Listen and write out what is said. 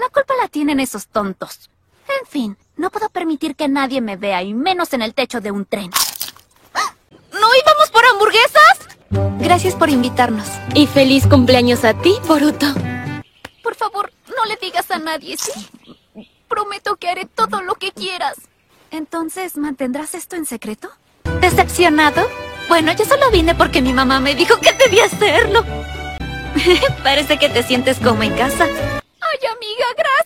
La culpa la tienen esos tontos. En fin, no puedo permitir que nadie me vea, y menos en el techo de un tren. ¿No íbamos por hamburguesas? Gracias por invitarnos. Y feliz cumpleaños a ti, Boruto. Por favor, no le digas a nadie, ¿sí? Prometo que haré todo lo que quieras. Entonces, ¿mantendrás esto en secreto? ¿Decepcionado? Bueno, yo solo vine porque mi mamá me dijo que debía hacerlo. Parece que te sientes como en casa. Ay, amiga, gracias.